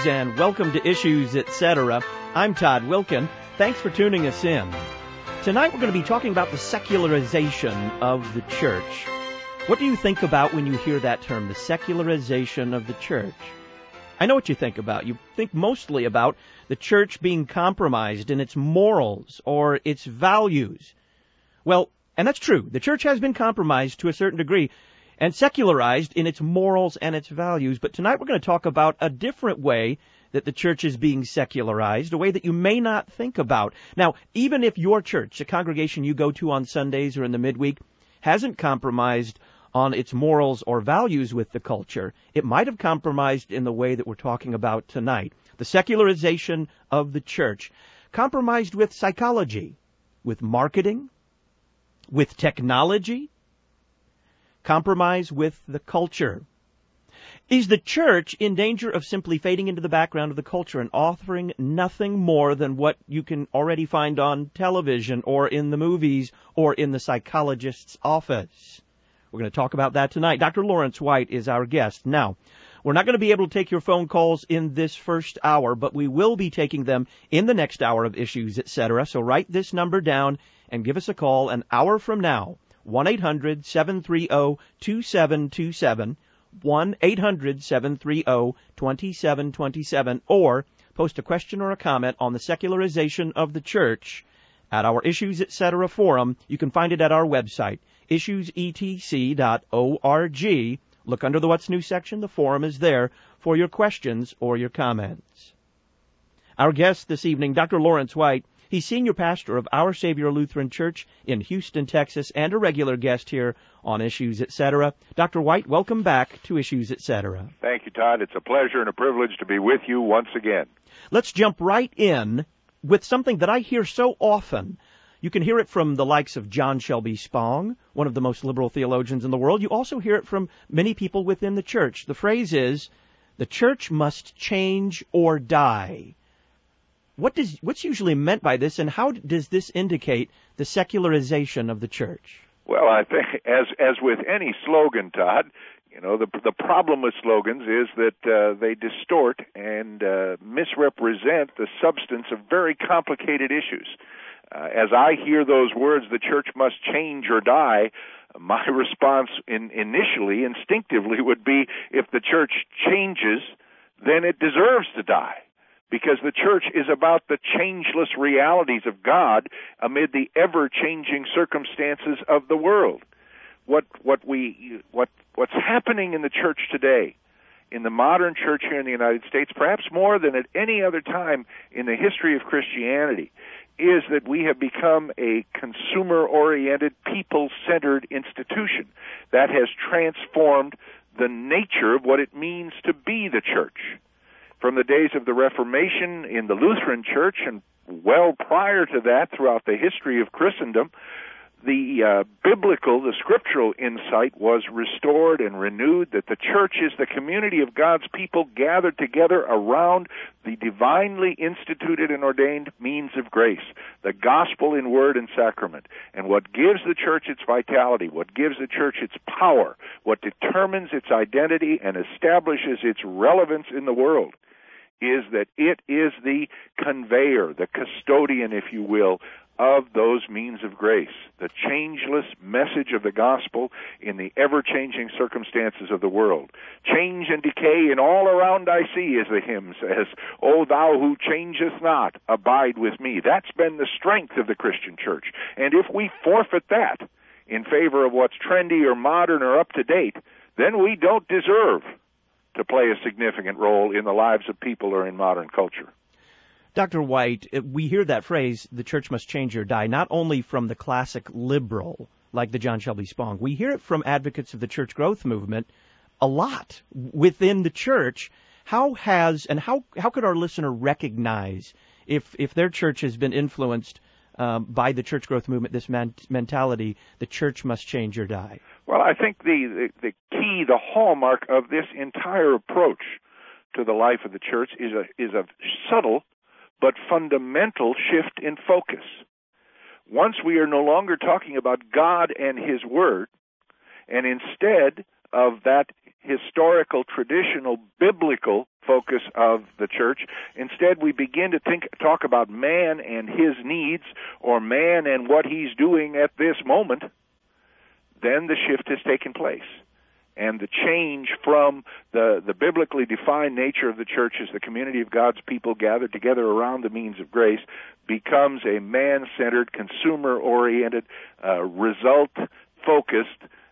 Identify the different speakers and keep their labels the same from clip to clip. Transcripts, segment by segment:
Speaker 1: Greetings and welcome to Issues, Etc. I'm Todd Wilkin. Thanks for tuning us in. Tonight we're going to be talking about the secularization of the church. What do you think about when you hear that term, the secularization of the church? I know what you think about. You think mostly about the church being compromised in its morals or its values. Well, and that's true. The church has been compromised to a certain degree and secularized in its morals and its values. But tonight we're going to talk about a different way that the church is being secularized, a way that you may not think about. Now, even if your church, the congregation you go to on Sundays or in the midweek, hasn't compromised on its morals or values with the culture, it might have compromised in the way that we're talking about tonight. The secularization of the church. Compromised with psychology, with marketing, with technology, compromise with the culture. Is the church in danger of simply fading into the background of the culture and offering nothing more than what you can already find on television or in the movies or in the psychologist's office? We're going to talk about that tonight. Dr. Lawrence White is our guest. Now, we're not going to be able to take your phone calls in this first hour, but we will be taking them in the next hour of Issues, Etc. So write this number down and give us a call an hour from now. 1-800-730-2727, 1-800-730-2727, or post a question or a comment on the secularization of the church at our Issues Etc. forum. You can find it at our website, issuesetc.org. Look under the What's New section. The forum is there for your questions or your comments. Our guest this evening, Dr. Lawrence White. He's senior pastor of Our Savior Lutheran Church in Houston, Texas, and a regular guest here on Issues, Etc. Dr. White, welcome back to Issues, Etc.
Speaker 2: Thank you, Todd. It's a pleasure and a privilege to be with you once again.
Speaker 1: Let's jump right in with something that I hear so often. You can hear it from the likes of John Shelby Spong, one of the most liberal theologians in the world. You also hear it from many people within the church. The phrase is, the church must change or die. What's usually meant by this, and how does this indicate the secularization of the church?
Speaker 2: Well, I think, as with any slogan, Todd, you know, the problem with slogans is that they distort and misrepresent the substance of very complicated issues. As I hear those words, the church must change or die, my response instinctively would be, if the church changes, then it deserves to die. Because the church is about the changeless realities of God amid the ever-changing circumstances of the world. What's happening in the church today, in the modern church here in the United States, perhaps more than at any other time in the history of Christianity, is that we have become a consumer-oriented, people-centered institution that has transformed the nature of what it means to be the church. From the days of the Reformation in the Lutheran Church, and well prior to that throughout the history of Christendom, the scriptural insight was restored and renewed that the church is the community of God's people gathered together around the divinely instituted and ordained means of grace, the gospel in word and sacrament. And what gives the church its vitality, what gives the church its power, what determines its identity and establishes its relevance in the world, is that it is the conveyor, the custodian, if you will, of those means of grace, the changeless message of the gospel in the ever-changing circumstances of the world. Change and decay in all around I see, as the hymn says, O thou who changest not, abide with me. That's been the strength of the Christian church. And if we forfeit that in favor of what's trendy or modern or up to date, then we don't deserve to play a significant role in the lives of people or in modern culture.
Speaker 1: Dr. White, we hear that phrase, the church must change or die, not only from the classic liberal, like the John Shelby Spong. We hear it from advocates of the church growth movement a lot within the church. How could our listener recognize if their church has been influenced by the church growth movement, this mentality, the church must change or die?
Speaker 2: Well, I think the key, the hallmark of this entire approach to the life of the church is a subtle but fundamental shift in focus. Once we are no longer talking about God and His Word, and instead of that historical, traditional, biblical focus of the church. Instead, we begin to talk about man and his needs, or man and what he's doing at this moment. Then the shift has taken place. And the change from the biblically defined nature of the church as the community of God's people gathered together around the means of grace becomes a man-centered, consumer-oriented, result-focused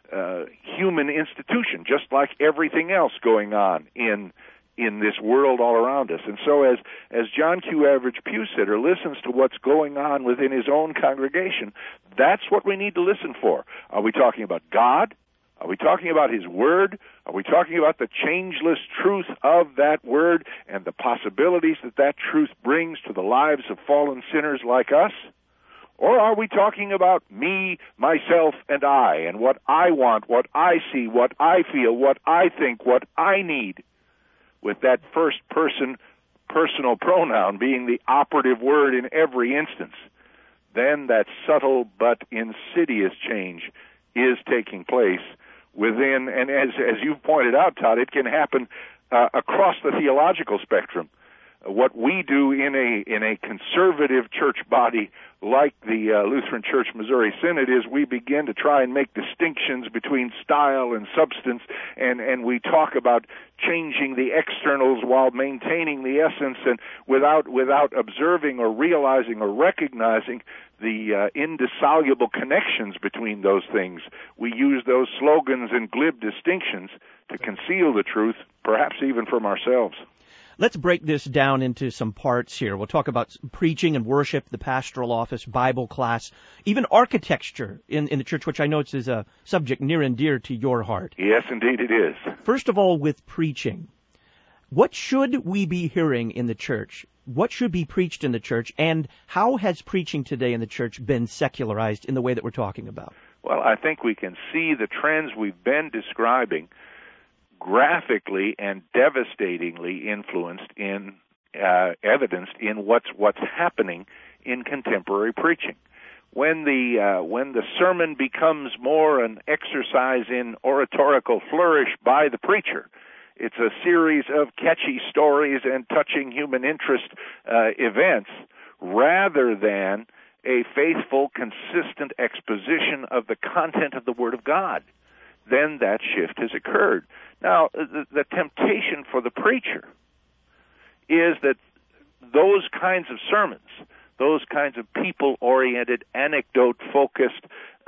Speaker 2: human institution, just like everything else going on in this world all around us. And so as John Q. Average Pewsitter listens to what's going on within his own congregation, that's what we need to listen for. Are we talking about God? Are we talking about His Word? Are we talking about the changeless truth of that Word and the possibilities that that truth brings to the lives of fallen sinners like us? Or are we talking about me, myself, and I, and what I want, what I see, what I feel, what I think, what I need, with that first-person personal pronoun being the operative word in every instance? Then that subtle but insidious change is taking place within, and as you've pointed out, Todd, it can happen across the theological spectrum. What we do in a conservative church body like the Lutheran Church Missouri Synod is we begin to try and make distinctions between style and substance, and we talk about changing the externals while maintaining the essence, and without observing or realizing or recognizing the indissoluble connections between those things. We use those slogans and glib distinctions to conceal the truth, perhaps even from ourselves.
Speaker 1: Let's break this down into some parts here. We'll talk about preaching and worship, the pastoral office, Bible class, even architecture in the church, which I know is a subject near and dear to your heart.
Speaker 2: Yes, indeed it is.
Speaker 1: First of all, with preaching, what should we be hearing in the church? What should be preached in the church, and how has preaching today in the church been secularized in the way that we're talking about?
Speaker 2: Well, I think we can see the trends we've been describing graphically and devastatingly influenced in evidenced in what's happening in contemporary preaching. When the sermon becomes more an exercise in oratorical flourish by the preacher, it's a series of catchy stories and touching human interest events, rather than a faithful, consistent exposition of the content of the Word of God. Then that shift has occurred. Now, the temptation for the preacher is that those kinds of sermons, those kinds of people-oriented, anecdote-focused,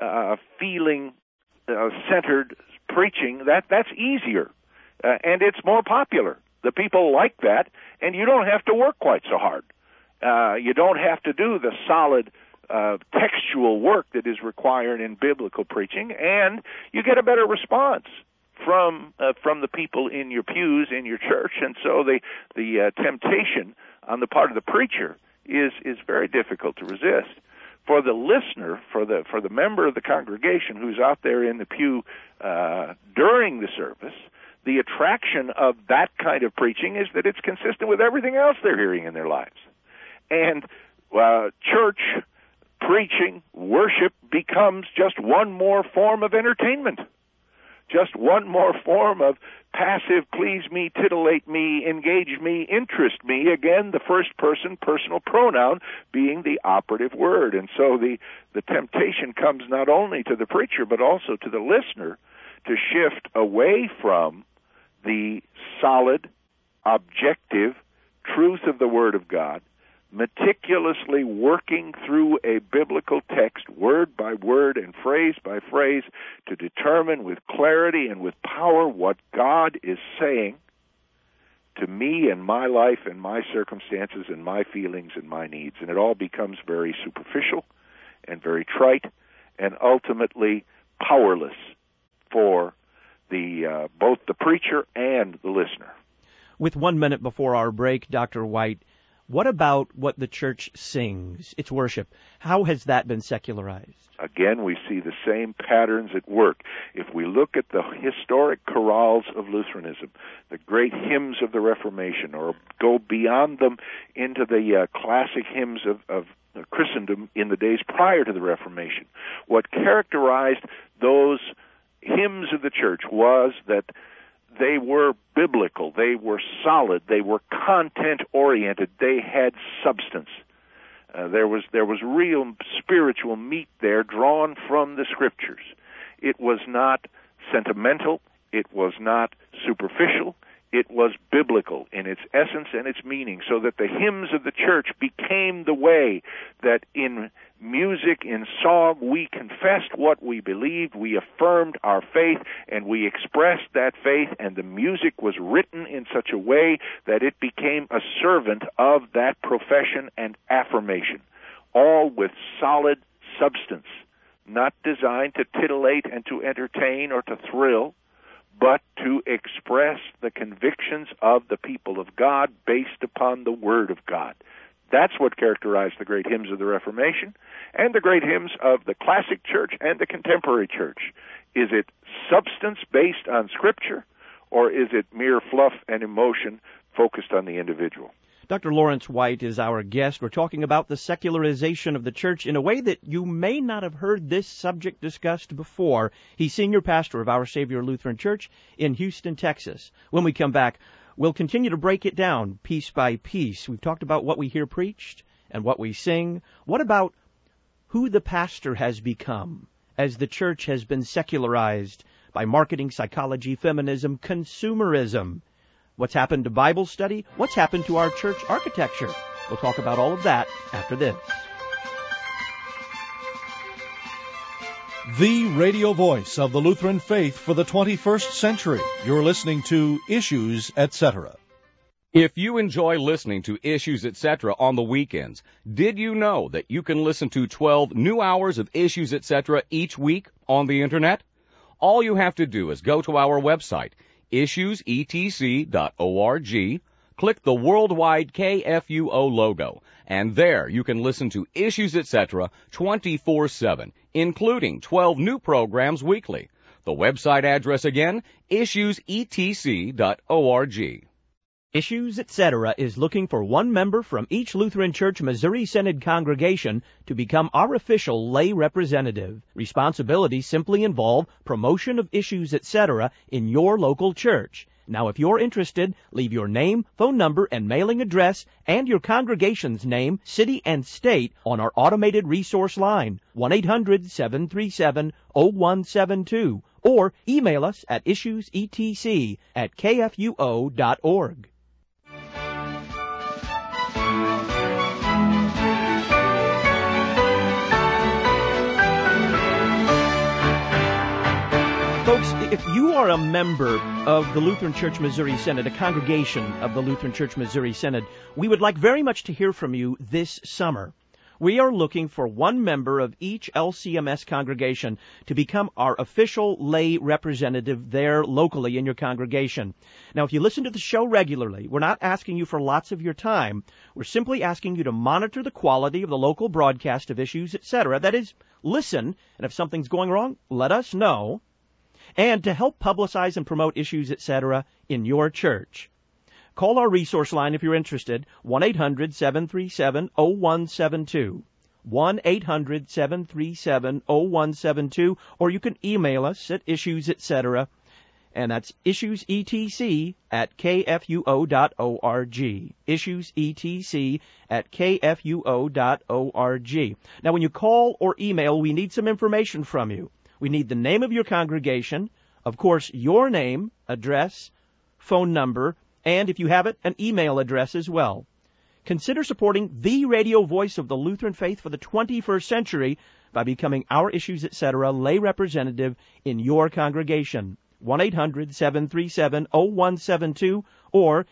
Speaker 2: feeling-centered preaching, that's easier, and it's more popular. The people like that, and you don't have to work quite so hard. You don't have to do the solid textual work that is required in biblical preaching, and you get a better response from the people in your pews in your church. And so the temptation on the part of the preacher is very difficult to resist. For the listener, for the member of the congregation who's out there in the pew during the service, the attraction of that kind of preaching is that it's consistent with everything else they're hearing in their lives. And church preaching, worship becomes just one more form of entertainment, just one more form of passive please me, titillate me, engage me, interest me, again, the first-person personal pronoun being the operative word. And so the temptation comes not only to the preacher but also to the listener to shift away from the solid, objective truth of the Word of God, meticulously working through a biblical text, word by word and phrase by phrase, to determine with clarity and with power what God is saying to me and my life and my circumstances and my feelings and my needs. And it all becomes very superficial and very trite and ultimately powerless for both the preacher and the listener.
Speaker 1: With 1 minute before our break, Dr. White, what about what the church sings, its worship? How has that been secularized?
Speaker 2: Again, we see the same patterns at work. If we look at the historic chorales of Lutheranism, the great hymns of the Reformation, or go beyond them into the classic hymns of Christendom in the days prior to the Reformation, what characterized those hymns of the church was that they were biblical, they were solid, they were content-oriented, they had substance. There was real spiritual meat there drawn from the Scriptures. It was not sentimental, it was not superficial, it was biblical in its essence and its meaning, so that the hymns of the church became the way that in music, in song, we confessed what we believed, we affirmed our faith, and we expressed that faith, and the music was written in such a way that it became a servant of that profession and affirmation, all with solid substance, not designed to titillate and to entertain or to thrill, but to express the convictions of the people of God based upon the Word of God. That's what characterized the great hymns of the Reformation and the great hymns of the classic church and the contemporary church. Is it substance based on Scripture, or is it mere fluff and emotion focused on the individual?
Speaker 1: Dr. Lawrence White is our guest. We're talking about the secularization of the church in a way that you may not have heard this subject discussed before. He's senior pastor of Our Savior Lutheran Church in Houston, Texas. When we come back, we'll continue to break it down piece by piece. We've talked about what we hear preached and what we sing. What about who the pastor has become as the church has been secularized by marketing, psychology, feminism, consumerism? What's happened to Bible study? What's happened to our church architecture? We'll talk about all of that after this.
Speaker 3: The radio voice of the Lutheran faith for the 21st century. You're listening to Issues, Etc.
Speaker 4: If you enjoy listening to Issues, Etc. on the weekends, did you know that you can listen to 12 new hours of Issues, Etc. each week on the Internet? All you have to do is go to our website, issuesetc.org, click the worldwide KFUO logo, and there you can listen to Issues, Etc. 24/7, including 12 new programs weekly. The website address again, issuesetc.org.
Speaker 1: Issues, Etc. is looking for one member from each Lutheran Church Missouri Synod congregation to become our official lay representative. Responsibilities simply involve promotion of Issues, Etc. in your local church. Now, if you're interested, leave your name, phone number, and mailing address, and your congregation's name, city, and state on our automated resource line, 1-800-737-0172, or email us at issuesetc@kfuo.org. Folks, if you are a member of the Lutheran Church Missouri Synod, a congregation of the Lutheran Church Missouri Synod, we would like very much to hear from you this summer. We are looking for one member of each LCMS congregation to become our official lay representative there locally in your congregation. Now, if you listen to the show regularly, we're not asking you for lots of your time. We're simply asking you to monitor the quality of the local broadcast of Issues, etc. That is, listen, and if something's going wrong, let us know. And to help publicize and promote Issues, etc. in your church. Call our resource line if you're interested, 1-800-737-0172, 1-800-737-0172, or you can email us at Issues, etc., and that's issuesetc@kfuo.org, issuesetc@kfuo.org. Now, when you call or email, we need some information from you. We need the name of your congregation, of course, your name, address, phone number, and if you have it, an email address as well. Consider supporting the radio voice of the Lutheran faith for the 21st century by becoming our Issues, etc. lay representative in your congregation. 1-800-737-0172 or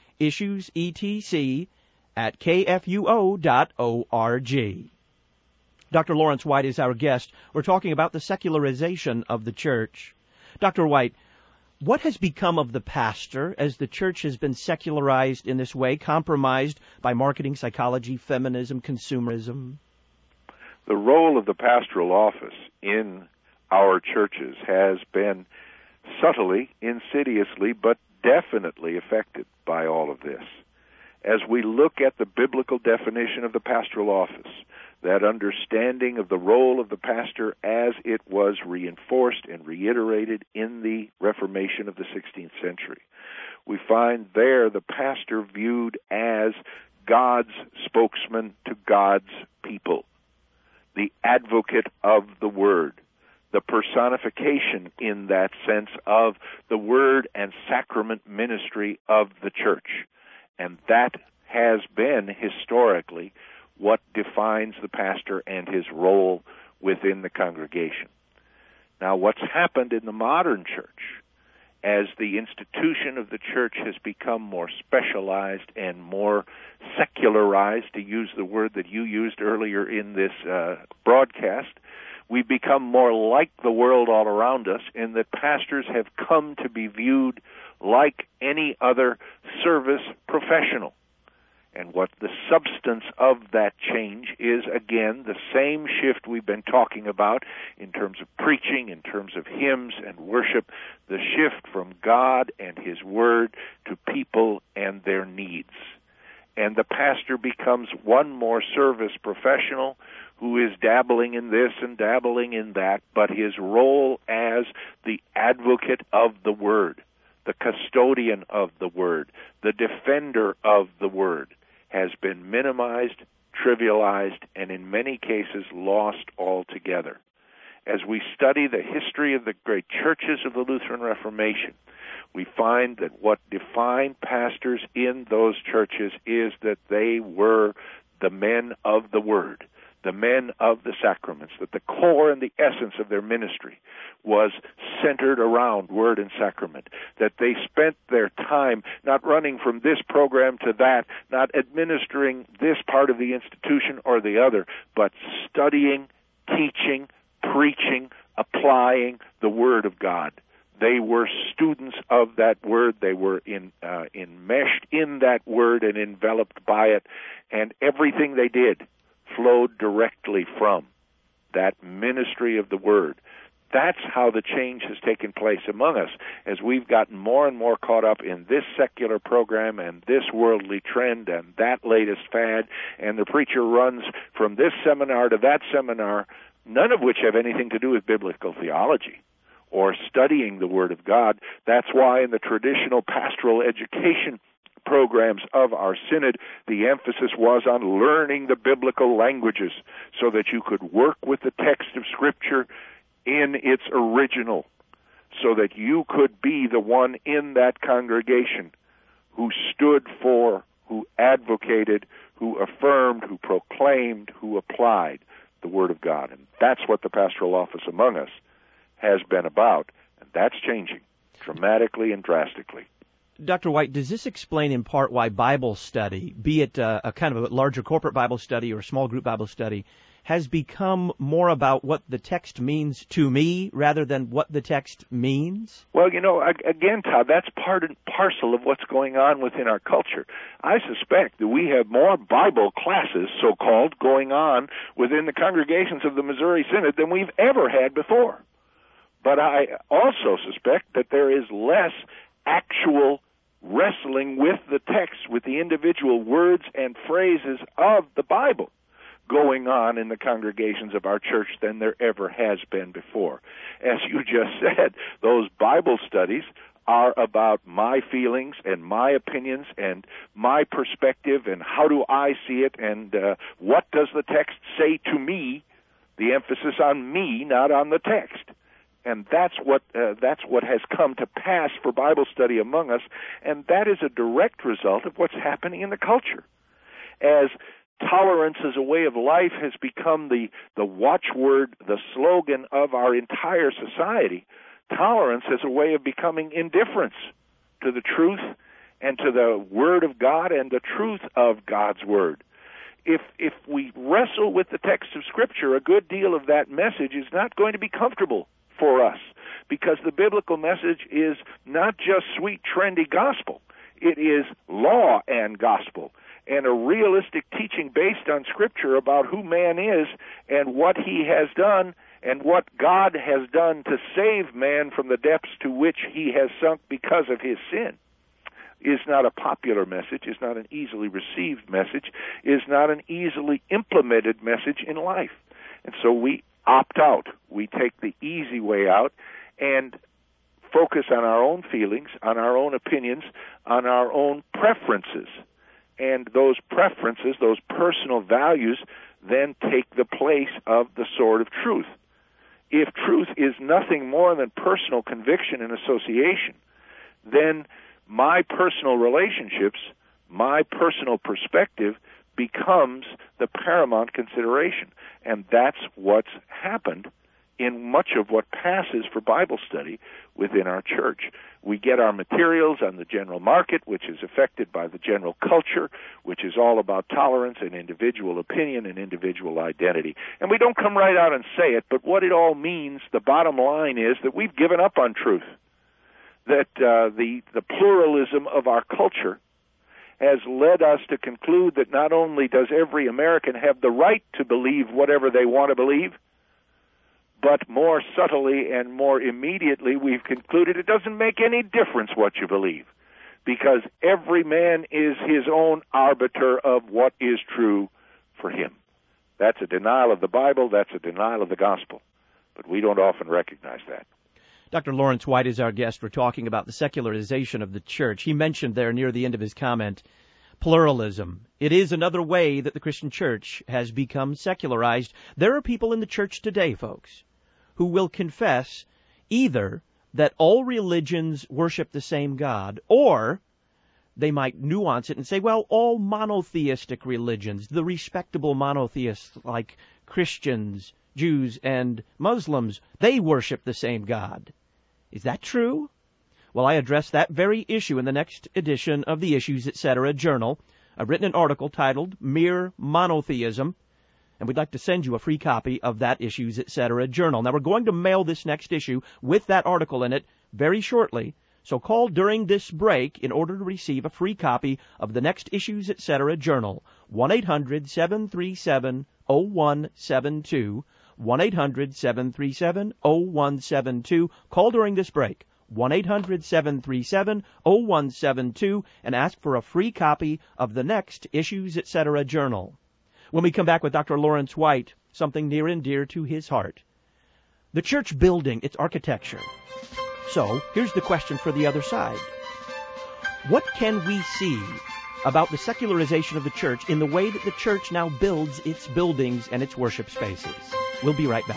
Speaker 1: issuesetc@kfuo.org. Dr. Lawrence White is our guest. We're talking about the secularization of the church. Dr. White, what has become of the pastor as the church has been secularized in this way, compromised by marketing, psychology, feminism, consumerism?
Speaker 2: The role of the pastoral office in our churches has been subtly, insidiously, but definitely affected by all of this. As we look at the biblical definition of the pastoral office, that understanding of the role of the pastor as it was reinforced and reiterated in the Reformation of the 16th century. We find there the pastor viewed as God's spokesman to God's people, the advocate of the Word, the personification in that sense of the Word and sacrament ministry of the church. And that has been historically what defines the pastor and his role within the congregation. Now, what's happened in the modern church, as the institution of the church has become more specialized and more secularized, to use the word that you used earlier in this broadcast, we've become more like the world all around us in that pastors have come to be viewed like any other service professional. And what the substance of that change is, again, the same shift we've been talking about in terms of preaching, in terms of hymns and worship, the shift from God and His Word to people and their needs. And the pastor becomes one more service professional who is dabbling in this and dabbling in that, but his role as the advocate of the Word, the custodian of the Word, the defender of the Word, has been minimized, trivialized, and in many cases lost altogether. As we study the history of the great churches of the Lutheran Reformation, we find that what defined pastors in those churches is that they were the men of the Word, the men of the sacraments, that the core and the essence of their ministry was centered around Word and Sacrament, that they spent their time not running from this program to that, not administering this part of the institution or the other, but studying, teaching, preaching, applying the Word of God. They were students of that Word. They were enmeshed in that Word and enveloped by it, and everything they did flowed directly from that ministry of the Word. That's how the change has taken place among us, as we've gotten more and more caught up in this secular program and this worldly trend and that latest fad, and the preacher runs from this seminar to that seminar, none of which have anything to do with biblical theology or studying the Word of God. That's why in the traditional pastoral education programs of our synod, the emphasis was on learning the biblical languages so that you could work with the text of Scripture in its original, so that you could be the one in that congregation who stood for, who advocated, who affirmed, who proclaimed, who applied the Word of God. And that's what the pastoral office among us has been about, and that's changing dramatically and drastically.
Speaker 1: Dr. White, does this explain in part why Bible study, be it a kind of a larger corporate Bible study or a small group Bible study, has become more about what the text means to me rather than what the text means?
Speaker 2: Well, again, Todd, that's part and parcel of what's going on within our culture. I suspect that we have more Bible classes, so-called, going on within the congregations of the Missouri Synod than we've ever had before. But I also suspect that there is less actual wrestling with the text, with the individual words and phrases of the Bible going on in the congregations of our church than there ever has been before. As you just said, those Bible studies are about my feelings and my opinions and my perspective and how do I see it and what does the text say to me, the emphasis on me, not on the text. And that's what has come to pass for Bible study among us, and that is a direct result of what's happening in the culture. As tolerance as a way of life has become the watchword, the slogan of our entire society, tolerance as a way of becoming indifference to the truth and to the Word of God and the truth of God's Word. If we wrestle with the text of Scripture, a good deal of that message is not going to be comfortable for us, because the biblical message is not just sweet, trendy gospel. It is law and gospel, and a realistic teaching based on Scripture about who man is and what he has done and what God has done to save man from the depths to which he has sunk because of his sin. is not a popular message, is not an easily received message, is not an easily implemented message in life. And so we opt out. We take the easy way out and focus on our own feelings, on our own opinions, on our own preferences. And those preferences, those personal values, then take the place of the sword of truth. If truth is nothing more than personal conviction and association, then my personal relationships, my personal perspective becomes the paramount consideration. And that's what's happened in much of what passes for Bible study within our church. We get our materials on the general market, which is affected by the general culture, which is all about tolerance and individual opinion and individual identity. And we don't come right out and say it, but what it all means, the bottom line is that we've given up on truth, that the pluralism of our culture has led us to conclude that not only does every American have the right to believe whatever they want to believe, but more subtly and more immediately we've concluded it doesn't make any difference what you believe, because every man is his own arbiter of what is true for him. That's a denial of the Bible, that's a denial of the gospel, but we don't often recognize that.
Speaker 1: Dr. Lawrence White is our guest. We're talking about the secularization of the church. He mentioned there near the end of his comment, pluralism. It is another way that the Christian church has become secularized. There are people in the church today, folks, who will confess either that all religions worship the same God, or they might nuance it and say, well, all monotheistic religions, the respectable monotheists like Christians, Jews, and Muslims, they worship the same God. Is that true? Well, I address that very issue in the next edition of the Issues Etc. Journal. I've written an article titled Mere Monotheism, and we'd like to send you a free copy of that Issues Etc. Journal. Now, we're going to mail this next issue with that article in it very shortly, so call during this break in order to receive a free copy of the next Issues Etc. Journal. 1-800-737-0172. 1-800-737-0172. Call during this break. 1-800-737-0172 and ask for a free copy of the next Issues Etc. Journal. When we come back with Dr. Lawrence White, something near and dear to his heart. The church building, its architecture. So, here's the question for the other side. What can we see about the secularization of the church in the way that the church now builds its buildings and its worship spaces? We'll be right back.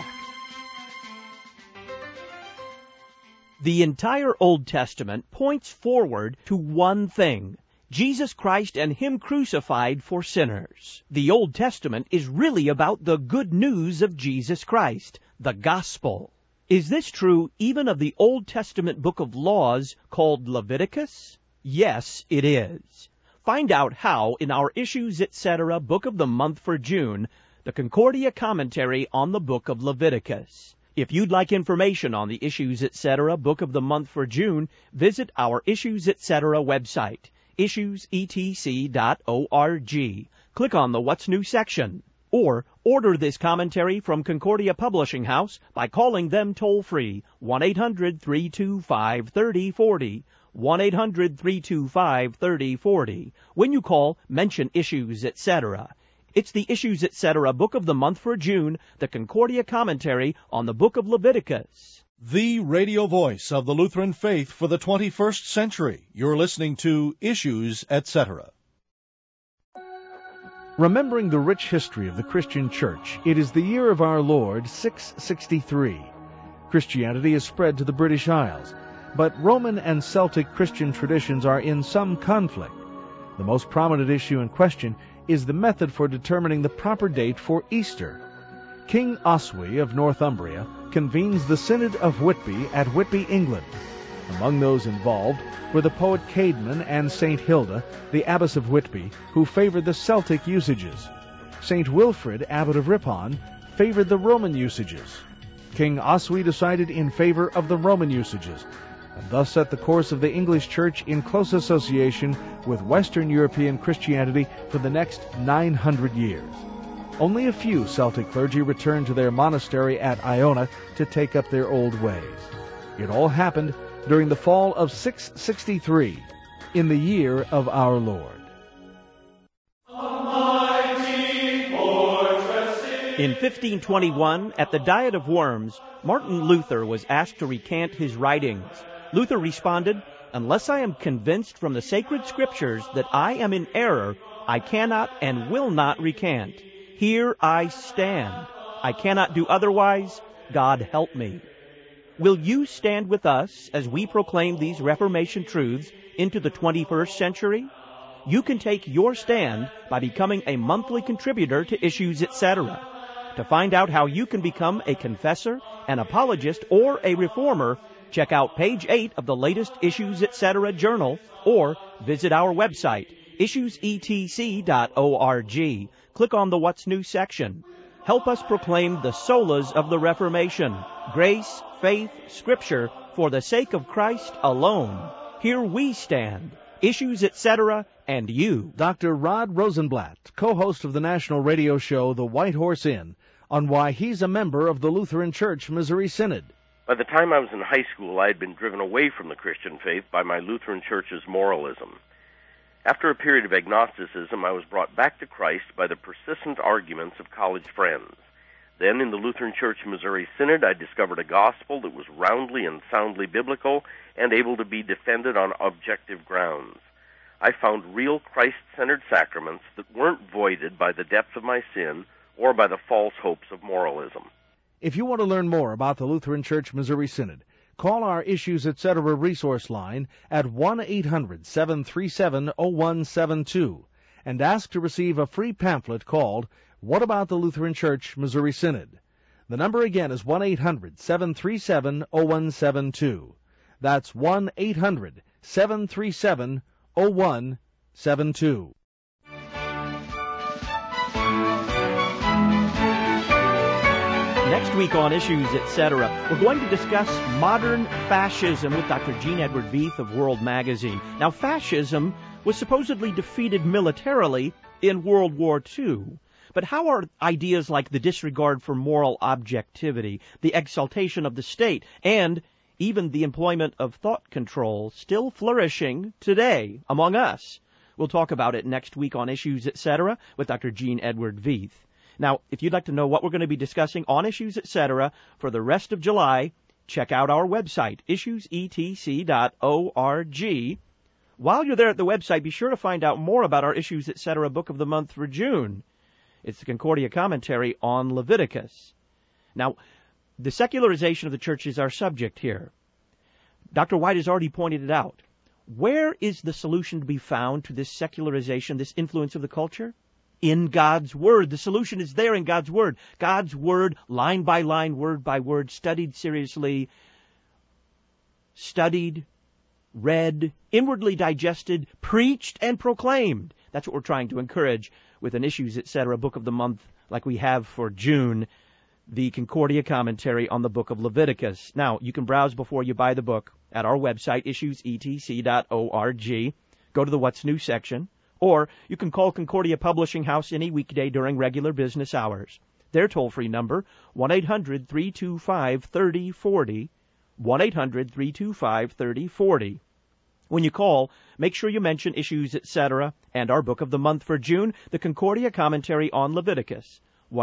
Speaker 1: The entire Old Testament points forward to one thing: Jesus Christ and Him crucified for sinners. The Old Testament is really about the good news of Jesus Christ, the gospel. Is this true even of the Old Testament book of laws called Leviticus? Yes, it is. Find out how in our Issues Etc. Book of the Month for June, the Concordia Commentary on the book of Leviticus. If you'd like information on the Issues Etc. Book of the Month for June, visit our Issues Etc. website, issuesetc.org. Click on the What's New section. Or order this commentary from Concordia Publishing House by calling them toll-free, 1-800-325-3040, 1-800-325-3040. When you call, mention Issues Etc. It's the Issues Etc. Book of the Month for June, the Concordia Commentary on the book of Leviticus.
Speaker 3: The radio voice of the Lutheran faith for the 21st century. You're listening to Issues Etc.
Speaker 5: Remembering the rich history of the Christian Church, it is the year of our Lord, 663. Christianity is spread to the British Isles, but Roman and Celtic Christian traditions are in some conflict. The most prominent issue in question is the method for determining the proper date for Easter. King Oswy of Northumbria convenes the Synod of Whitby at Whitby, England. Among those involved were the poet Caedmon and St. Hilda, the abbess of Whitby, who favored the Celtic usages. St. Wilfrid, abbot of Ripon, favored the Roman usages. King Oswy decided in favor of the Roman usages, and thus set the course of the English Church in close association with Western European Christianity for the next 900 years. Only a few Celtic clergy returned to their monastery at Iona to take up their old ways. It all happened during the fall of 663. in the year of our Lord.
Speaker 1: In 1521, at the Diet of Worms, Martin Luther was asked to recant his writings. Luther responded, "Unless I am convinced from the sacred scriptures that I am in error, I cannot and will not recant. Here I stand. I cannot do otherwise. God help me." Will you stand with us as we proclaim these Reformation truths into the 21st century? You can take your stand by becoming a monthly contributor to Issues Etc. To find out how you can become a confessor, an apologist, or a reformer, check out page 8 of the latest Issues Etc. journal, or visit our website, issuesetc.org. Click on the What's New section. Help us proclaim the solas of the Reformation, grace, faith, Scripture, for the sake of Christ alone. Here we stand, Issues Etc., and you.
Speaker 5: Dr. Rod Rosenblatt, co-host of the national radio show The White Horse Inn, on why he's a member of the Lutheran Church Missouri Synod.
Speaker 6: By the time I was in high school, I had been driven away from the Christian faith by my Lutheran Church's moralism. After a period of agnosticism, I was brought back to Christ by the persistent arguments of college friends. Then, in the Lutheran Church Missouri Synod, I discovered a gospel that was roundly and soundly biblical and able to be defended on objective grounds. I found real Christ-centered sacraments that weren't voided by the depth of my sin or by the false hopes of moralism.
Speaker 5: If you want to learn more about the Lutheran Church Missouri Synod, call our Issues Etc. resource line at 1-800-737-0172 and ask to receive a free pamphlet called What About the Lutheran Church Missouri Synod? The number again is 1-800-737-0172. That's 1-800-737-0172.
Speaker 1: Next week on Issues Etc., we're going to discuss modern fascism with Dr. Gene Edward Veith of World Magazine. Now, fascism was supposedly defeated militarily in World War II. But how are ideas like the disregard for moral objectivity, the exaltation of the state, and even the employment of thought control still flourishing today among us? We'll talk about it next week on Issues Etc. with Dr. Gene Edward Veith. Now, if you'd like to know what we're going to be discussing on Issues Etc. for the rest of July, check out our website, issuesetc.org. While you're there at the website, be sure to find out more about our Issues Etc. book of the month for June. It's the Concordia commentary on Leviticus. Now, the secularization of the church is our subject here. Dr. White has already pointed it out. Where is the solution to be found to this secularization, this influence of the culture? In God's Word. The solution is there in God's Word. God's Word, line by line, word by word, studied seriously, studied, read, inwardly digested, preached, and proclaimed. That's what we're trying to encourage with an Issues Etc. book of the month like we have for June, the Concordia commentary on the book of Leviticus. Now, you can browse before you buy the book at our website, issuesetc.org. Go to the What's New section. Or you can call Concordia Publishing House any weekday during regular business hours. Their toll-free number, 1-800-325-3040, 1-800-325-3040. When you call, make sure you mention Issues Etc. and our book of the month for June, the Concordia commentary on Leviticus,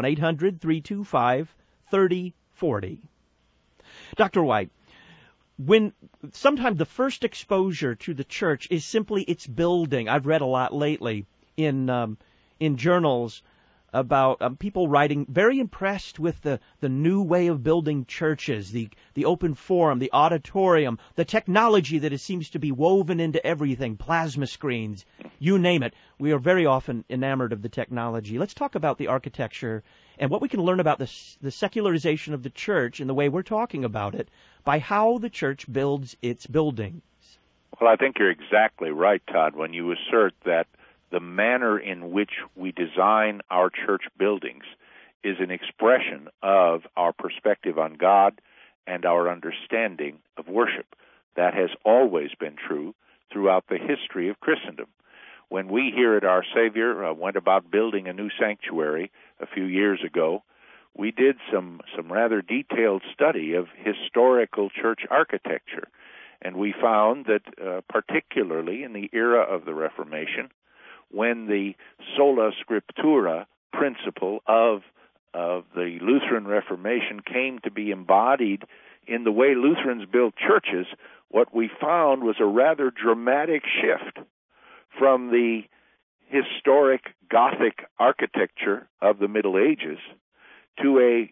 Speaker 1: 1-800-325-3040. Dr. White, when sometimes the first exposure to the church is simply its building. I've read a lot lately in journals about people writing very impressed with the new way of building churches, the open forum, the auditorium, the technology that seems to be woven into everything, plasma screens, you name it. We are very often enamored of the technology. Let's talk about the architecture and what we can learn about the secularization of the church and the way we're talking about it by how the church builds its buildings.
Speaker 2: Well, I think you're exactly right, Todd, when you assert that the manner in which we design our church buildings is an expression of our perspective on God and our understanding of worship. That has always been true throughout the history of Christendom. When we here at Our Savior went about building a new sanctuary a few years ago, we did some rather detailed study of historical church architecture. And we found that particularly in the era of the Reformation, when the sola scriptura principle of the Lutheran Reformation came to be embodied in the way Lutherans built churches, what we found was a rather dramatic shift from the historic Gothic architecture of the Middle Ages to a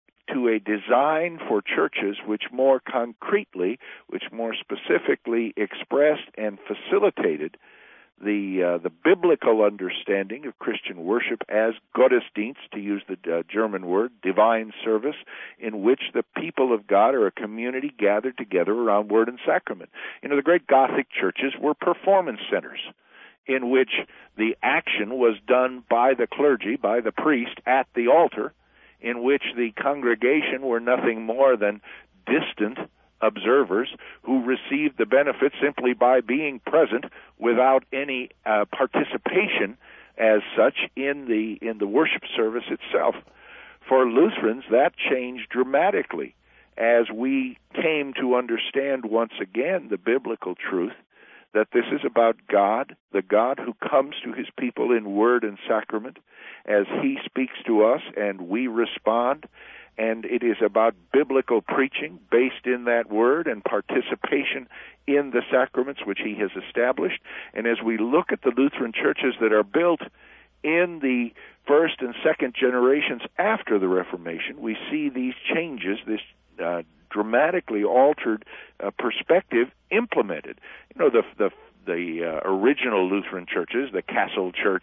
Speaker 2: design for churches which more concretely, which more specifically expressed and facilitated the biblical understanding of Christian worship as Gottesdienst, to use the German word, divine service, in which the people of God are a community gathered together around word and sacrament. The great Gothic churches were performance centers in which the action was done by the clergy, by the priest, at the altar, in which the congregation were nothing more than distant observers who received the benefit simply by being present without any participation as such in the worship service itself. For Lutherans, that changed dramatically as we came to understand once again the biblical truth that this is about God, the God who comes to his people in word and sacrament as he speaks to us and we respond. And it is about biblical preaching based in that word and participation in the sacraments which he has established. And as we look at the Lutheran churches that are built in the first and second generations after the Reformation, we see these changes, this dramatically altered perspective implemented. The original Lutheran churches, the Castle Church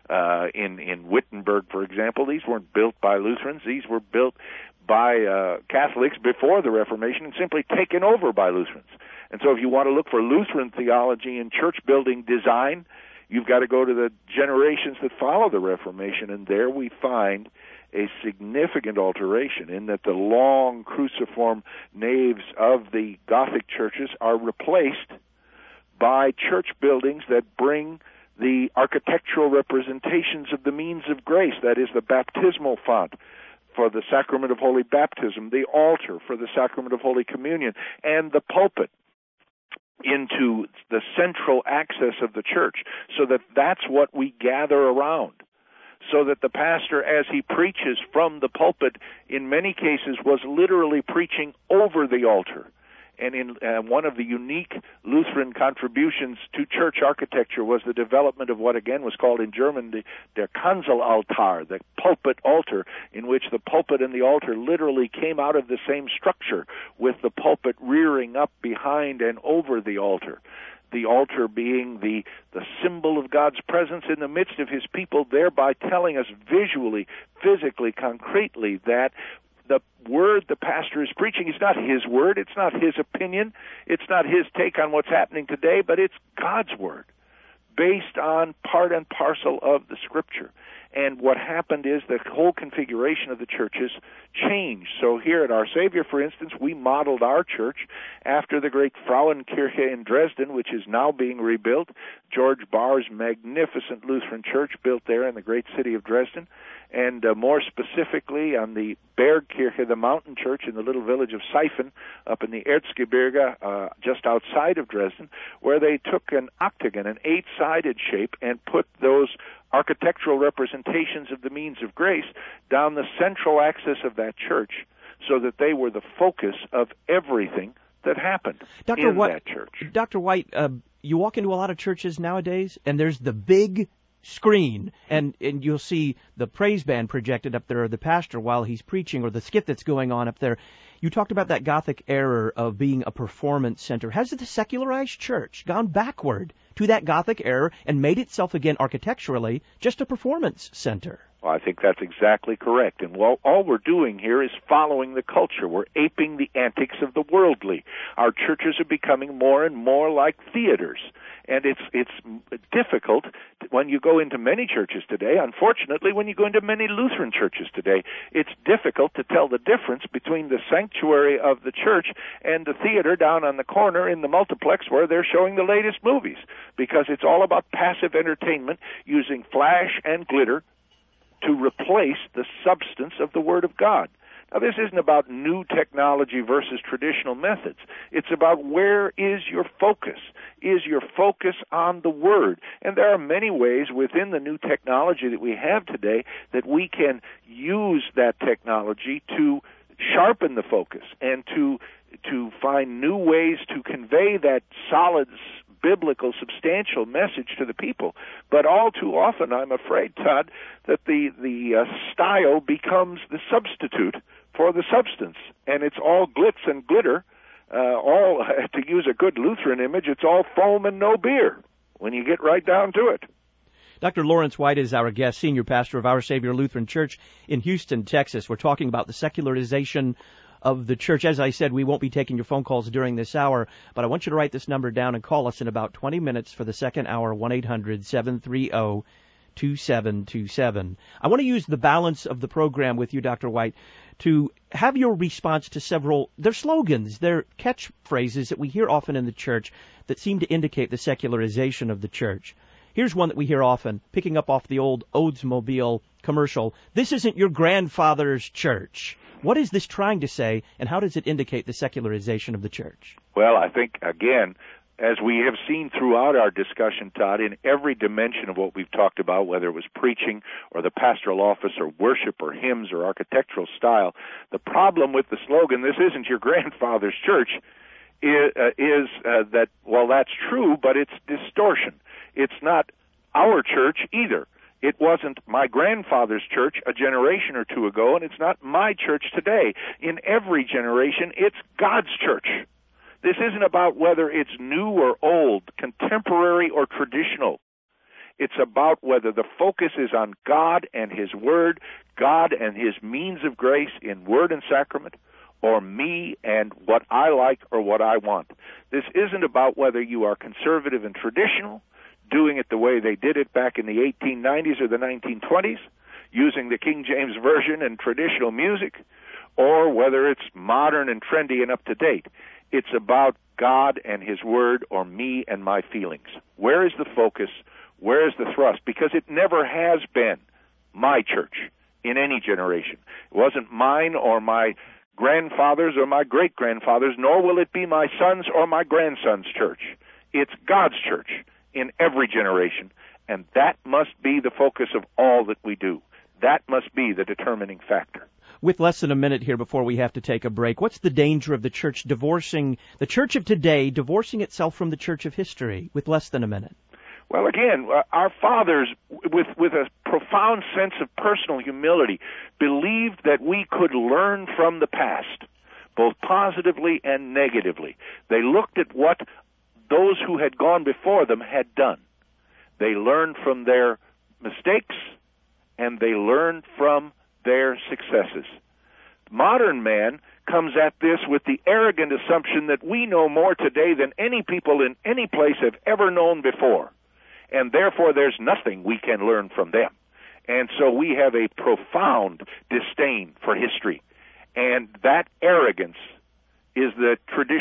Speaker 2: in Wittenberg, for example, these weren't built by Lutherans. These were built by Catholics before the Reformation and simply taken over by Lutherans. And so if you want to look for Lutheran theology in church building design, you've got to go to the generations that follow the Reformation, and there we find a significant alteration in that the long cruciform naves of the Gothic churches are replaced by church buildings that bring the architectural representations of the means of grace, that is, the baptismal font for the sacrament of holy baptism, the altar for the sacrament of Holy Communion, and the pulpit into the central axis of the church, so that that's what we gather around. So that the pastor, as he preaches from the pulpit, in many cases was literally preaching over the altar. And in one of the unique Lutheran contributions to church architecture was the development of what again was called in German der Kanzelaltar, the pulpit altar, in which the pulpit and the altar literally came out of the same structure, with the pulpit rearing up behind and over the altar. The altar being the symbol of God's presence in the midst of his people, thereby telling us visually, physically, concretely that the word the pastor is preaching is not his word, it's not his opinion, it's not his take on what's happening today, but it's God's word, based on part and parcel of the Scripture. And what happened is the whole configuration of the churches changed. So here at Our Savior, for instance, we modeled our church after the great Frauenkirche in Dresden, which is now being rebuilt. George Barr's magnificent Lutheran church built there in the great city of Dresden. And more specifically on the Bergkirche, the mountain church in the little village of Seifen up in the Erzgebirge just outside of Dresden, where they took an octagon, an 8-sided shape, and put those architectural representations of the means of grace down the central axis of that church, so that they were the focus of everything that happened in that church.
Speaker 1: Dr. White, you walk into a lot of churches nowadays, and there's the big screen, and you'll see the praise band projected up there, or the pastor while he's preaching, or the skit that's going on up there. You talked about that Gothic error of being a performance center. Has the secularized church gone backward to that Gothic error and made itself again architecturally just a performance center?
Speaker 2: Well, I think that's exactly correct. And all we're doing here is following the culture. We're aping the antics of the worldly. Our churches are becoming more and more like theaters. And it's difficult when you go into many churches today. Unfortunately, when you go into many Lutheran churches today, it's difficult to tell the difference between the sanctuary of the church and the theater down on the corner in the multiplex where they're showing the latest movies, because it's all about passive entertainment using flash and glitter to replace the substance of the Word of God. This isn't about new technology versus traditional methods. It's about where is your focus? Is your focus on the Word? And there are many ways within the new technology that we have today that we can use that technology to sharpen the focus and to find new ways to convey that solid, biblical, substantial message to the people. But all too often, I'm afraid, Todd, that the style becomes the substitute for the substance, and it's all glitz and glitter. All, to use a good Lutheran image, it's all foam and no beer when you get right down to it.
Speaker 1: Dr. Lawrence White is our guest, senior pastor of Our Savior Lutheran Church in Houston, Texas. We're talking about the secularization of the church. As I said, we won't be taking your phone calls during this hour, but I want you to write this number down and call us in about 20 minutes for the second hour, 1-800-730-2727. I want to use the balance of the program with you, Dr. White, to have your response to several, they're slogans, they're catchphrases that we hear often in the church that seem to indicate the secularization of the church. Here's one that we hear often, picking up off the old Oldsmobile commercial. This isn't your grandfather's church. What is this trying to say, and how does it indicate the secularization of the church?
Speaker 2: Well, I think, again, as we have seen throughout our discussion, Todd, in every dimension of what we've talked about, whether it was preaching or the pastoral office or worship or hymns or architectural style, the problem with the slogan, this isn't your grandfather's church, is that, well, that's true, but it's distortion. It's not our church either. It wasn't my grandfather's church a generation or two ago, and it's not my church today. In every generation, it's God's church. This isn't about whether it's new or old, contemporary or traditional. It's about whether the focus is on God and His Word, God and His means of grace in word and sacrament, or me and what I like or what I want. This isn't about whether you are conservative and traditional, doing it the way they did it back in the 1890s or the 1920s, using the King James Version and traditional music, or whether it's modern and trendy and up to date. It's about God and His Word or me and my feelings. Where is the focus? Where is the thrust? Because it never has been my church in any generation. It wasn't mine or my grandfather's or my great-grandfather's, nor will it be my son's or my grandson's church. It's God's church in every generation, and that must be the focus of all that we do. That must be the determining factor.
Speaker 1: With less than a minute here before we have to take a break, what's the danger of the church divorcing, the church of today divorcing itself from the church of history? With less than a minute.
Speaker 2: Well, again, our fathers, with a profound sense of personal humility, believed that we could learn from the past, both positively and negatively. They looked at what those who had gone before them had done. They learned from their mistakes, and they learned from their successes. Modern man comes at this with the arrogant assumption that we know more today than any people in any place have ever known before, and therefore there's nothing we can learn from them. And so we have a profound disdain for history, and that arrogance is the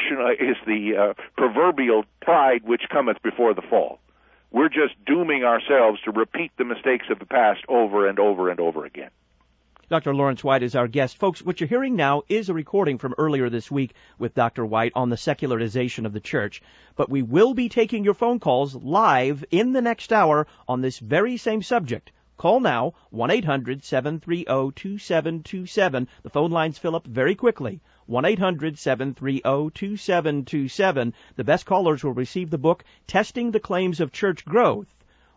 Speaker 2: proverbial pride which cometh before the fall. We're just dooming ourselves to repeat the mistakes of the past over and over and over again.
Speaker 1: Dr. Lawrence White is our guest. Folks, what you're hearing now is a recording from earlier this week with Dr. White on the secularization of the church. But we will be taking your phone calls live in the next hour on this very same subject. Call now, 1-800-730-2727. The phone lines fill up very quickly. 1-800-730-2727. The best callers will receive the book, Testing the Claims of Church Growth.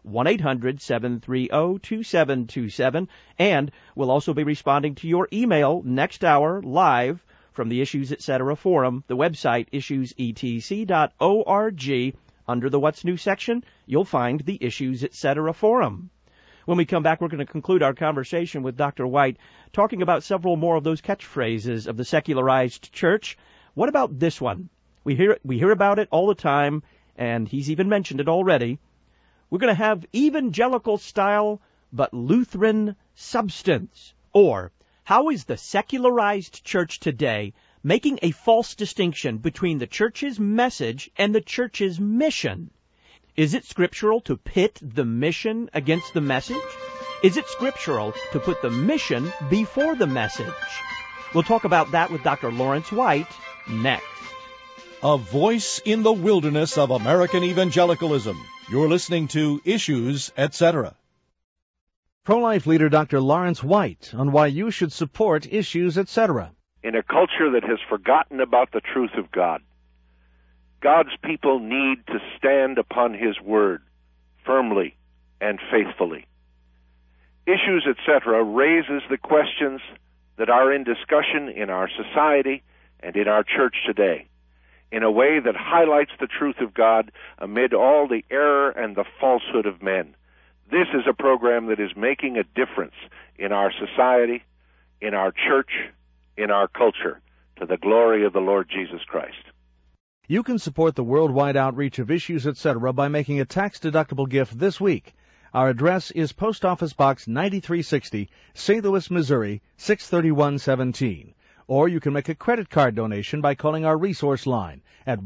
Speaker 1: 1-800-730-2727. And we'll also be responding to your email next hour live from the Issues Etc. forum, the website issuesetc.org. Under the What's New section, you'll find the Issues Etc. forum. When we come back, we're going to conclude our conversation with Dr. White, talking about several more of those catchphrases of the secularized church. What about this one? We hear about it all the time, and he's even mentioned it already. We're going to have evangelical style, but Lutheran substance. Or, how is the secularized church today making a false distinction between the church's message and the church's mission? Is it scriptural to pit the mission against the message? Is it scriptural to put the mission before the message? We'll talk about that with Dr. Lawrence White next.
Speaker 3: A voice in the wilderness of American evangelicalism. You're listening to Issues, Etc.
Speaker 5: Pro-life leader Dr. Lawrence White on why you should support Issues, Etc.
Speaker 2: In a culture that has forgotten about the truth of God, God's people need to stand upon His Word firmly and faithfully. Issues, Etc. raises the questions that are in discussion in our society and in our church today in a way that highlights the truth of God amid all the error and the falsehood of men. This is a program that is making a difference in our society, in our church, in our culture, to the glory of the Lord Jesus Christ.
Speaker 5: You can support the worldwide outreach of Issues, Etc. by making a tax-deductible gift this week. Our address is Post Office Box 9360, St. Louis, Missouri, 63117. Or you can make a credit card donation by calling our resource line at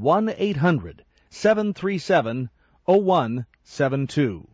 Speaker 5: 1-800-737-0172.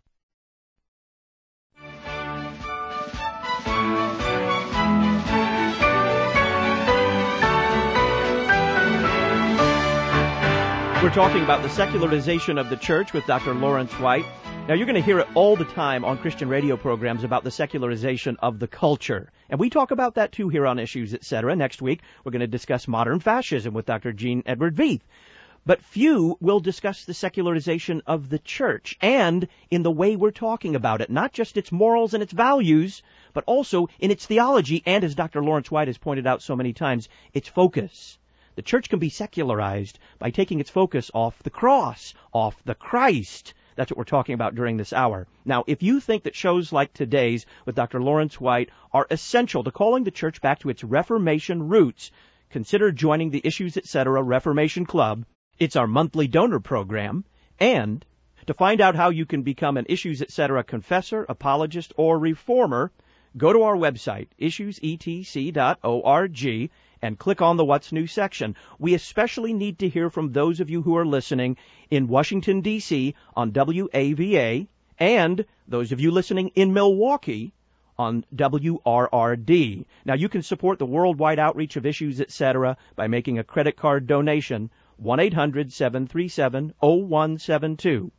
Speaker 1: We're talking about the secularization of the church with Dr. Lawrence White. Now, you're going to hear it all the time on Christian radio programs about the secularization of the culture. And we talk about that, too, here on Issues, Etc. Next week, we're going to discuss modern fascism with Dr. Gene Edward Veith. But few will discuss the secularization of the church, and in the way we're talking about it, not just its morals and its values, but also in its theology, and as Dr. Lawrence White has pointed out so many times, its focus. The church can be secularized by taking its focus off the cross, off the Christ. That's what we're talking about during this hour. Now, if you think that shows like today's with Dr. Lawrence White are essential to calling the church back to its Reformation roots, consider joining the Issues, Etc. Reformation Club. It's our monthly donor program. And to find out how you can become an Issues, Etc. confessor, apologist, or reformer, go to our website, issuesetc.org, and click on the What's New section. We especially need to hear from those of you who are listening in Washington, D.C. on WAVA, and those of you listening in Milwaukee on WRRD. Now, you can support the worldwide outreach of Issues, Etc. by making a credit card donation, 1-800-737-0172.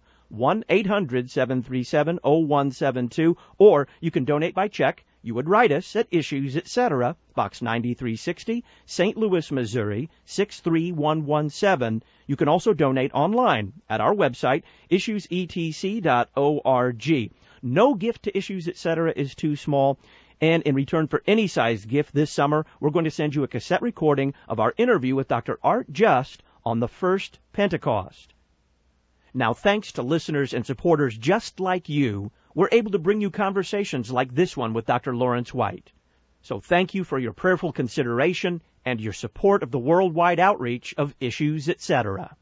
Speaker 1: 1-800-737-0172, or you can donate by check. You would write us at Issues, Etc., Box 9360, St. Louis, Missouri, 63117. You can also donate online at our website, issuesetc.org. No gift to Issues, Etc. is too small, and in return for any sized gift this summer, we're going to send you a cassette recording of our interview with Dr. Art Just on the first Pentecost. Now, thanks to listeners and supporters just like you, we're able to bring you conversations like this one with Dr. Lawrence White. So thank you for your prayerful consideration and your support of the worldwide outreach of Issues, Etc.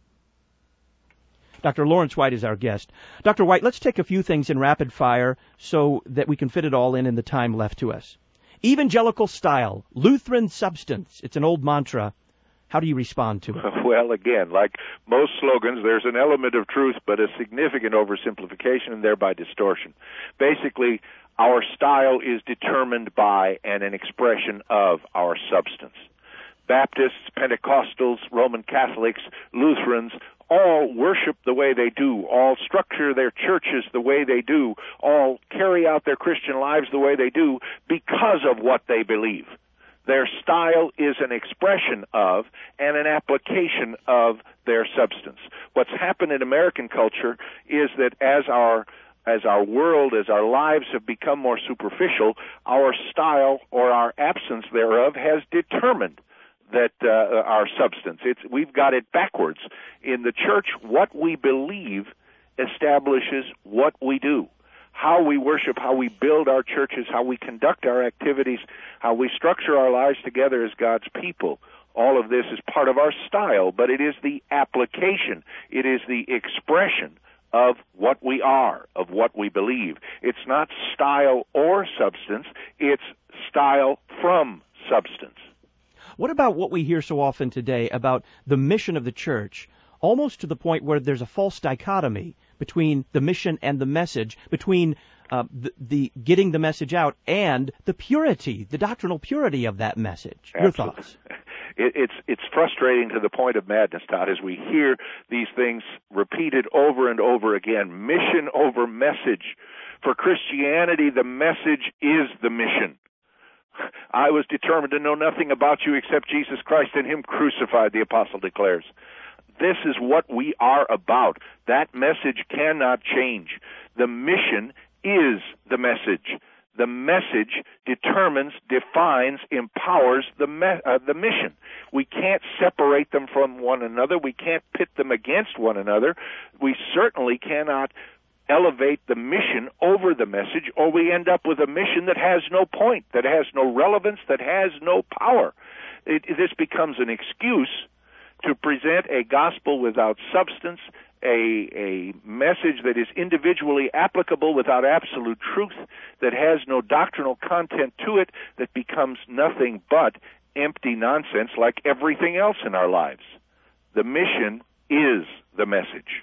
Speaker 1: Dr. Lawrence White is our guest. Dr. White, let's take a few things in rapid fire so that we can fit it all in the time left to us. Evangelical style, Lutheran substance. It's an old mantra. How do you respond to it?
Speaker 2: Well, again, like most slogans, there's an element of truth, but a significant oversimplification and thereby distortion. Basically, our style is determined by and an expression of our substance. Baptists, Pentecostals, Roman Catholics, Lutherans, all worship the way they do, all structure their churches the way they do, all carry out their Christian lives the way they do because of what they believe. Their style is an expression of and an application of their substance. What's happened in American culture is that as our world, as our lives have become more superficial, our style or our absence thereof has determined that our substance. We've got it backwards. In the church, what we believe establishes what we do. How we worship, how we build our churches, how we conduct our activities, how we structure our lives together as God's people. All of this is part of our style, but it is the application. It is the expression of what we are, of what we believe. It's not style or substance. It's style from substance.
Speaker 1: What about what we hear so often today about the mission of the church, almost to the point where there's a false dichotomy between the mission and the message, between the getting the message out and the purity, the doctrinal purity of that message.
Speaker 2: Absolutely.
Speaker 1: Your thoughts?
Speaker 2: It's frustrating to the point of madness, Todd, as we hear these things repeated over and over again. Mission over message. For Christianity, the message is the mission. I was determined to know nothing about you except Jesus Christ and Him crucified, the apostle declares. This is what we are about. That message cannot change. The mission is the message. The message determines, defines, empowers the mission. We can't separate them from one another. We can't pit them against one another. We certainly cannot elevate the mission over the message, or we end up with a mission that has no point, that has no relevance, that has no power. This becomes an excuse to present a gospel without substance, a message that is individually applicable without absolute truth, that has no doctrinal content to it, that becomes nothing but empty nonsense like everything else in our lives. The mission is the message.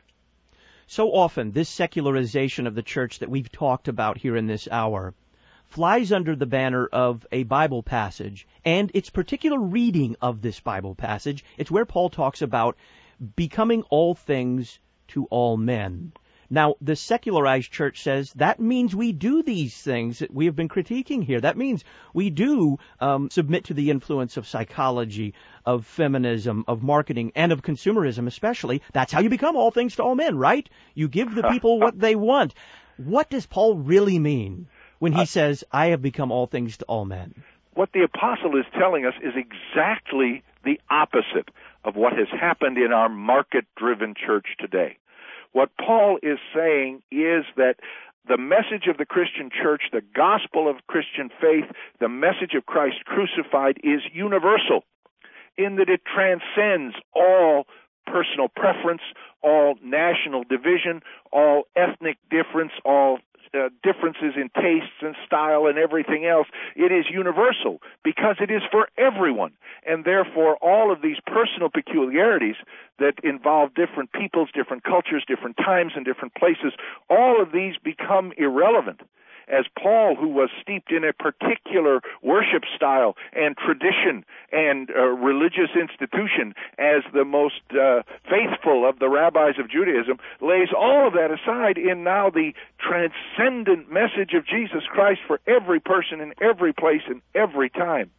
Speaker 1: So often, this secularization of the church that we've talked about here in this hour flies under the banner of a Bible passage and its particular reading of this Bible passage. It's where Paul talks about becoming all things to all men. Now, the secularized church says that means we do these things that we have been critiquing here. That means we do submit to the influence of psychology, of feminism, of marketing, and of consumerism especially. That's how you become all things to all men, right? You give the people what they want. What does Paul really mean when he says, I have become all things to all men?
Speaker 2: What the apostle is telling us is exactly the opposite of what has happened in our market-driven church today. What Paul is saying is that the message of the Christian church, the gospel of Christian faith, the message of Christ crucified is universal in that it transcends all personal preference, all national division, all ethnic difference, all differences in tastes and style and everything else. It is universal because it is for everyone. And therefore, all of these personal peculiarities that involve different peoples, different cultures, different times, and different places, all of these become irrelevant. As Paul, who was steeped in a particular worship style and tradition and religious institution as the most faithful of the rabbis of Judaism, lays all of that aside in now the transcendent message of Jesus Christ for every person in every place and every time.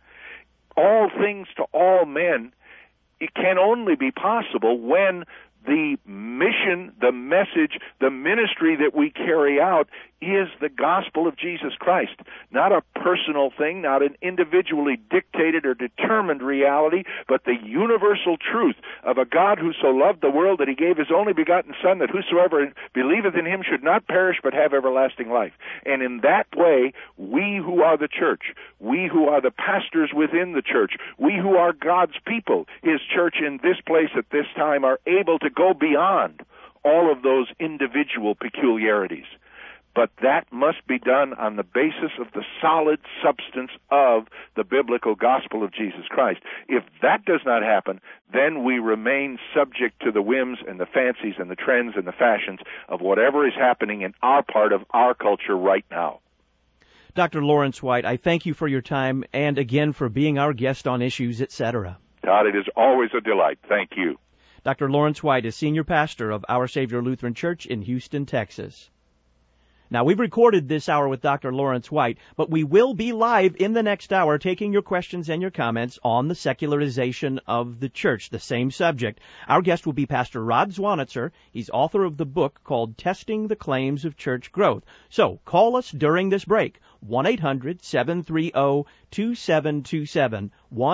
Speaker 2: All things to all men, it can only be possible when the mission, the message, the ministry that we carry out is the gospel of Jesus Christ. Not a personal thing, not an individually dictated or determined reality, but the universal truth of a God who so loved the world that He gave His only begotten Son, that whosoever believeth in Him should not perish but have everlasting life. And in that way, we who are the church, we who are the pastors within the church, we who are God's people, His church in this place at this time, are able to go beyond all of those individual peculiarities. But that must be done on the basis of the solid substance of the biblical gospel of Jesus Christ. If that does not happen, then we remain subject to the whims and the fancies and the trends and the fashions of whatever is happening in our part of our culture right now.
Speaker 1: Dr. Lawrence White, I thank you for your time and again for being our guest on Issues, Etc.
Speaker 2: Todd, it is always a delight. Thank you.
Speaker 1: Dr. Lawrence White is Senior Pastor of Our Savior Lutheran Church in Houston, Texas. Now, we've recorded this hour with Dr. Lawrence White, but we will be live in the next hour taking your questions and your comments on the secularization of the church, the same subject. Our guest will be Pastor Rod Zwanitzer. He's author of the book called Testing the Claims of Church Growth. So, call us during this break, 1-800-730-2727,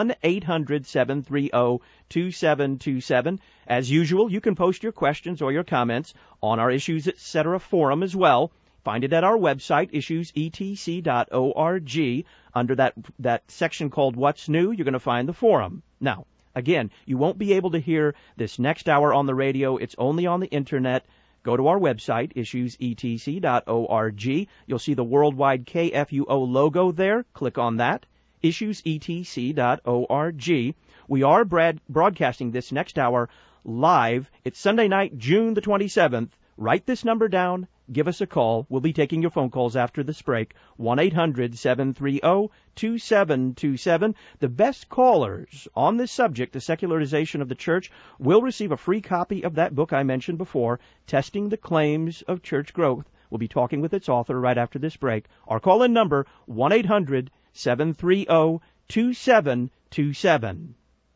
Speaker 1: 1-800-730-2727. As usual, you can post your questions or your comments on our Issues Etc. forum as well. Find it at our website, issuesetc.org. Under that section called What's New, you're going to find the forum. Now, again, you won't be able to hear this next hour on the radio. It's only on the Internet. Go to our website, issuesetc.org. You'll see the worldwide KFUO logo there. Click on that, issuesetc.org. We are broadcasting this next hour live. It's Sunday night, June the 27th. Write this number down give us a call. We'll be taking your phone calls after this break. 1-800-730-2727. The best callers on this subject, the secularization of the church, will receive a free copy of that book I mentioned before, Testing the Claims of Church Growth. We'll be talking with its author right after this break. Our call-in number, 1-800-730-2727.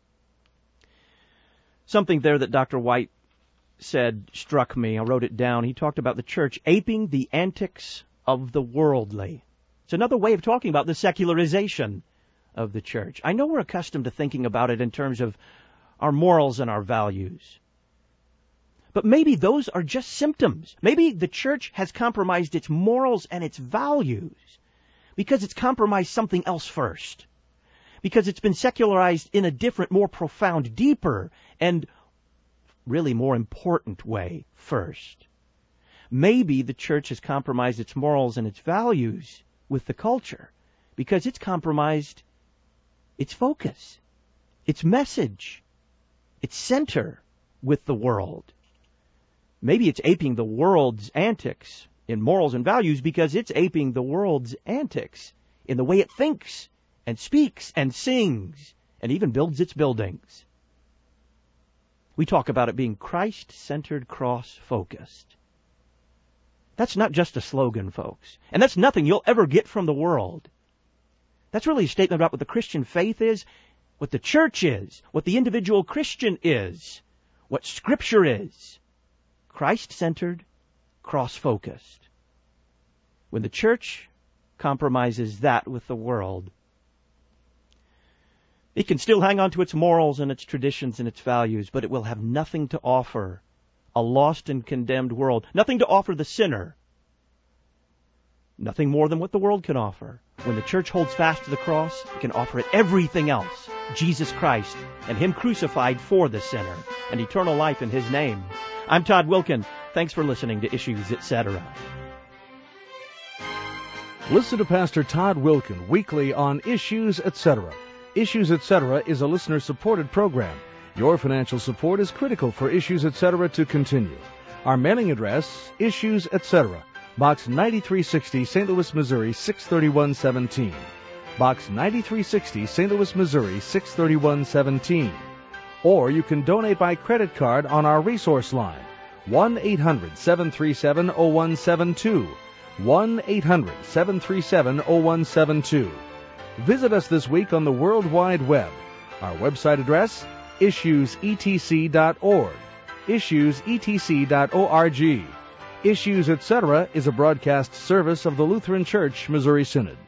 Speaker 1: Something there that Dr. White said struck me. I wrote it down. He talked about the church aping the antics of the worldly. It's another way of talking about the secularization of the church. I know we're accustomed to thinking about it in terms of our morals and our values. But maybe those are just symptoms. Maybe the church has compromised its morals and its values because it's compromised something else first. Because it's been secularized in a different, more profound, deeper, and really more important way first. Maybe the church has compromised its morals and its values with the culture because it's compromised its focus, its message, its center with the world. Maybe it's aping the world's antics in morals and values because it's aping the world's antics in the way it thinks and speaks and sings and even builds its buildings. We talk about it being Christ-centered, cross-focused. That's not just a slogan, folks. And that's nothing you'll ever get from the world. That's really a statement about what the Christian faith is, what the church is, what the individual Christian is, what Scripture is. Christ-centered, cross-focused. When the church compromises that with the world, it can still hang on to its morals and its traditions and its values, but it will have nothing to offer a lost and condemned world. Nothing to offer the sinner. Nothing more than what the world can offer. When the church holds fast to the cross, it can offer it everything else. Jesus Christ and Him crucified for the sinner and eternal life in His name. I'm Todd Wilkin. Thanks for listening to Issues, Etc.
Speaker 5: Listen to Pastor Todd Wilkin weekly on Issues, Etc. Issues, Etc. is a listener-supported program. Your financial support is critical for Issues, Etc. to continue. Our mailing address, Issues, Etc., Box 9360, St. Louis, Missouri, 63117. Box 9360, St. Louis, Missouri, 63117. Or you can donate by credit card on our resource line, 1-800-737-0172, 1-800-737-0172. Visit us this week on the World Wide Web. Our website address, issuesetc.org, issuesetc.org. Issues, Etc. is a broadcast service of the Lutheran Church Missouri Synod.